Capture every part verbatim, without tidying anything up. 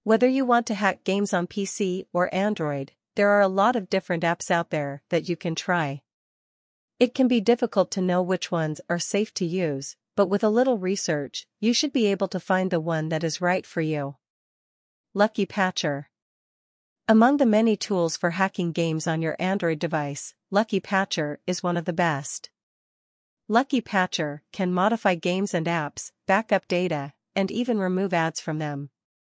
Whether you want to hack games on P C or Android, there are a lot of different apps out there that you can try. It can be difficult to know which ones are safe to use, but with a little research, you should be able to find the one that is right for you. Lucky Patcher. Among the many tools for hacking games on your Android device, Lucky Patcher is one of the best. Lucky Patcher can modify games and apps, back up data, and even remove ads from them.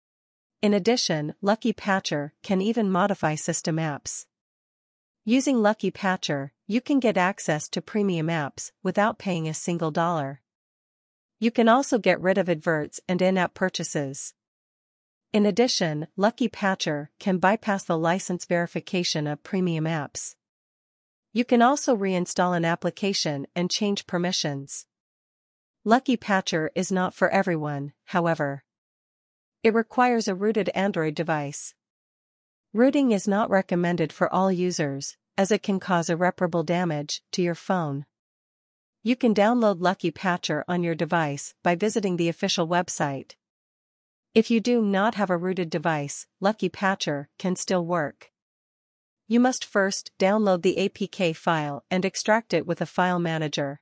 In addition, Lucky Patcher can even modify system apps. Using Lucky Patcher, you can get access to premium apps without paying a single dollar. You can also get rid of adverts and in-app purchases. In addition, Lucky Patcher can bypass the license verification of premium apps. You can also reinstall an application and change permissions. Lucky Patcher is not for everyone, however. It requires a rooted Android device. Rooting is not recommended for all users, as it can cause irreparable damage to your phone. You can download Lucky Patcher on your device by visiting the official website. If you do not have a rooted device, Lucky Patcher can still work. You must first download the A P K file and extract it with a file manager.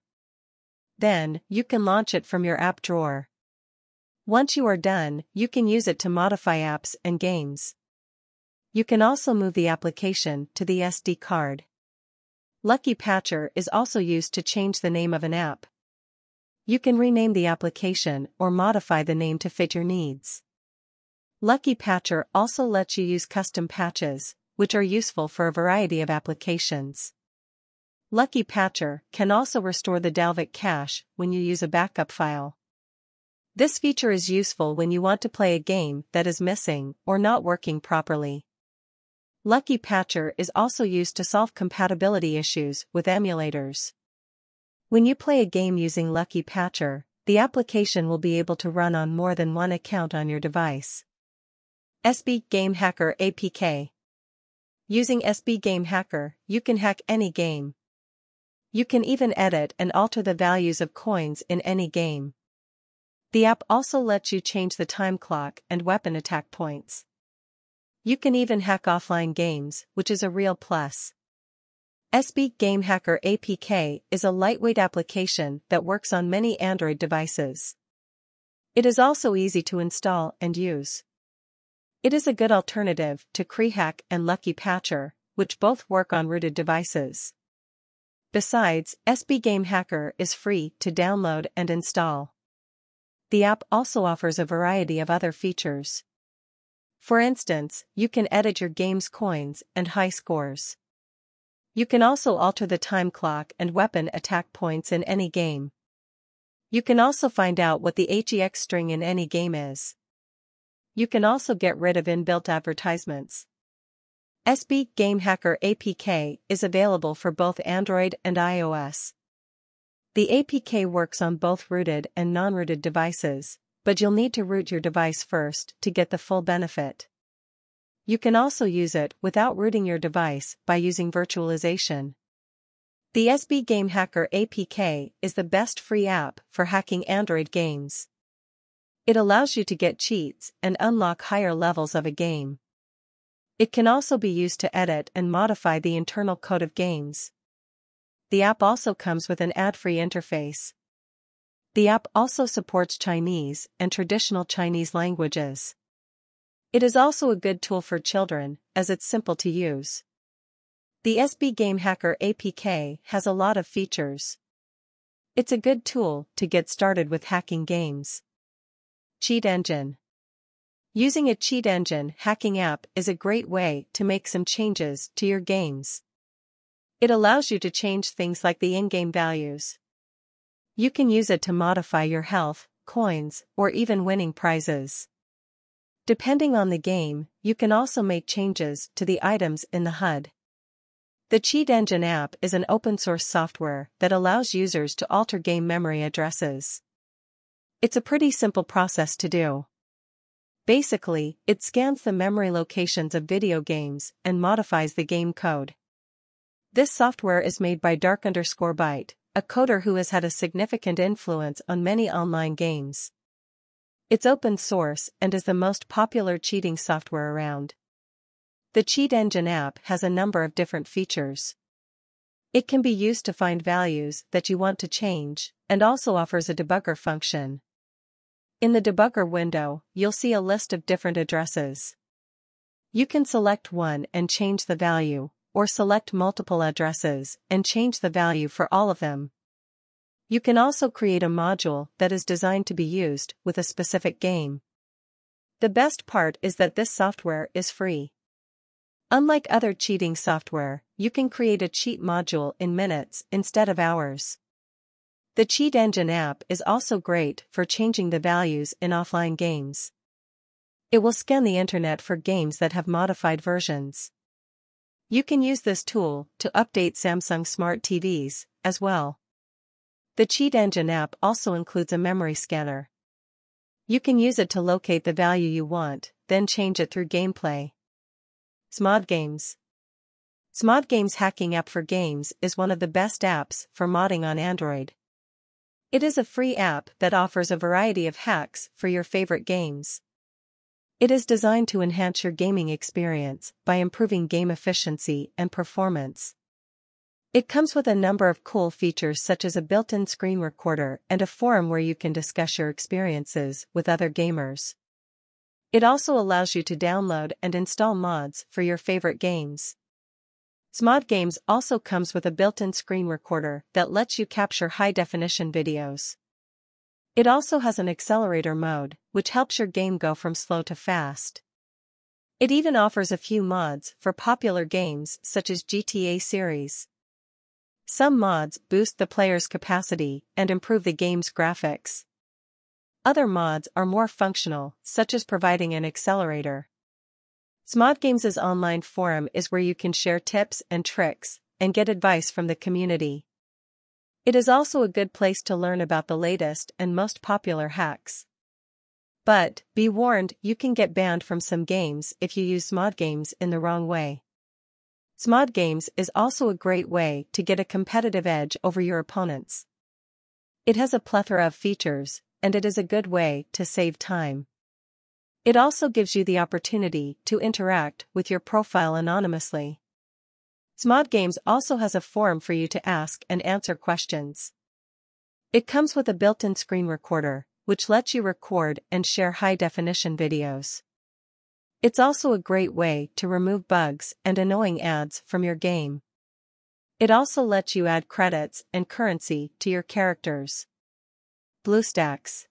Then, you can launch it from your app drawer. Once you are done, you can use it to modify apps and games. You can also move the application to the S D card. Lucky Patcher is also used to change the name of an app. You can rename the application or modify the name to fit your needs. Lucky Patcher also lets you use custom patches, which are useful for a variety of applications. Lucky Patcher can also restore the Dalvik cache when you use a backup file. This feature is useful when you want to play a game that is missing or not working properly. Lucky Patcher is also used to solve compatibility issues with emulators. When you play a game using Lucky Patcher, the application will be able to run on more than one account on your device. S B Game Hacker A P K. Using S B Game Hacker, you can hack any game. You can even edit and alter the values of coins in any game. The app also lets you change the time clock and weapon attack points. You can even hack offline games, which is a real plus. S B Game Hacker A P K is a lightweight application that works on many Android devices. It is also easy to install and use. It is a good alternative to KreeHack and Lucky Patcher, which both work on rooted devices. Besides, S B Game Hacker is free to download and install. The app also offers a variety of other features. For instance, you can edit your game's coins and high scores. You can also alter the time clock and weapon attack points in any game. You can also find out what the H E X string in any game is. You can also get rid of inbuilt advertisements. S B Game Hacker A P K is available for both Android and iOS. The A P K works on both rooted and non-rooted devices, but you'll need to root your device first to get the full benefit. You can also use it without rooting your device by using virtualization. The S B Game Hacker A P K is the best free app for hacking Android games. It allows you to get cheats and unlock higher levels of a game. It can also be used to edit and modify the internal code of games. The app also comes with an ad-free interface. The app also supports Chinese and traditional Chinese languages. It is also a good tool for children, as it's simple to use. The S B Game Hacker A P K has a lot of features. It's a good tool to get started with hacking games. Cheat Engine. Using a cheat engine hacking app is a great way to make some changes to your games. It allows you to change things like the in-game values. You can use it to modify your health, coins, or even winning prizes. Depending on the game, you can also make changes to the items in the H U D. The Cheat Engine app is an open-source software that allows users to alter game memory addresses. It's a pretty simple process to do. Basically, it scans the memory locations of video games and modifies the game code. This software is made by Dark underscore Byte, a coder who has had a significant influence on many online games. It's open source and is the most popular cheating software around. The Cheat Engine app has a number of different features. It can be used to find values that you want to change, and also offers a debugger function. In the debugger window, you'll see a list of different addresses. You can select one and change the value, or select multiple addresses and change the value for all of them. You can also create a module that is designed to be used with a specific game. The best part is that this software is free. Unlike other cheating software, you can create a cheat module in minutes instead of hours. The Cheat Engine app is also great for changing the values in offline games. It will scan the internet for games that have modified versions. You can use this tool to update Samsung Smart T Vs as well. The Cheat Engine app also includes a memory scanner. You can use it to locate the value you want, then change it through gameplay. SmodGames. SmodGames hacking app for games is one of the best apps for modding on Android. It is a free app that offers a variety of hacks for your favorite games. It is designed to enhance your gaming experience by improving game efficiency and performance. It comes with a number of cool features such as a built-in screen recorder and a forum where you can discuss your experiences with other gamers. It also allows you to download and install mods for your favorite games. SmodGames also comes with a built-in screen recorder that lets you capture high-definition videos. It also has an accelerator mode, which helps your game go from slow to fast. It even offers a few mods for popular games such as G T A series. Some mods boost the player's capacity and improve the game's graphics. Other mods are more functional, such as providing an accelerator. SmodGames' online forum is where you can share tips and tricks and get advice from the community. It is also a good place to learn about the latest and most popular hacks. But, be warned, you can get banned from some games if you use SmodGames in the wrong way. SmodGames is also a great way to get a competitive edge over your opponents. It has a plethora of features, and it is a good way to save time. It also gives you the opportunity to interact with your profile anonymously. SmodGames also has a forum for you to ask and answer questions. It comes with a built-in screen recorder, which lets you record and share high-definition videos. It's also a great way to remove bugs and annoying ads from your game. It also lets you add credits and currency to your characters. BlueStacks.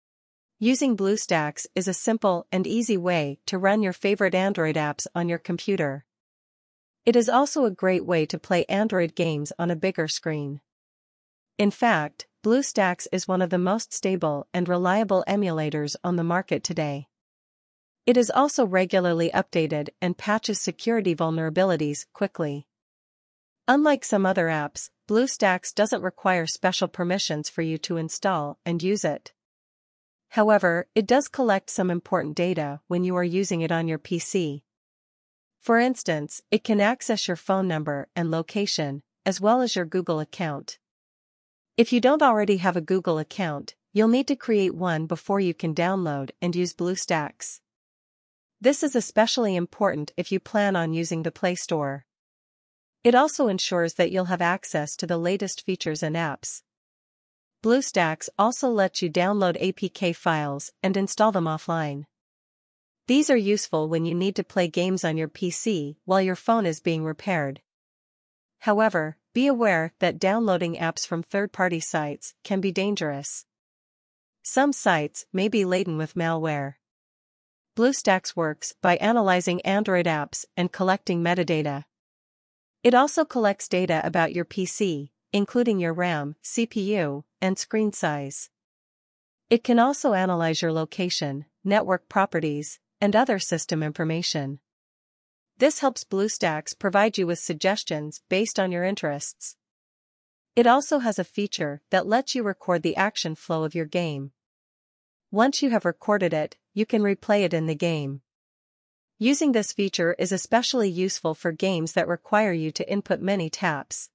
Using BlueStacks is a simple and easy way to run your favorite Android apps on your computer. It is also a great way to play Android games on a bigger screen. In fact, BlueStacks is one of the most stable and reliable emulators on the market today. It is also regularly updated and patches security vulnerabilities quickly. Unlike some other apps, BlueStacks doesn't require special permissions for you to install and use it. However, it does collect some important data when you are using it on your P C. For instance, it can access your phone number and location, as well as your Google account. If you don't already have a Google account, you'll need to create one before you can download and use BlueStacks. This is especially important if you plan on using the Play Store. It also ensures that you'll have access to the latest features and apps. BlueStacks also lets you download A P K files and install them offline. These are useful when you need to play games on your P C while your phone is being repaired. However, be aware that downloading apps from third-party sites can be dangerous. Some sites may be laden with malware. BlueStacks works by analyzing Android apps and collecting metadata. It also collects data about your P C, including your RAM, C P U, and screen size. It can also analyze your location, network properties, and other system information. This helps BlueStacks provide you with suggestions based on your interests. It also has a feature that lets you record the action flow of your game. Once you have recorded it, you can replay it in the game. Using this feature is especially useful for games that require you to input many taps.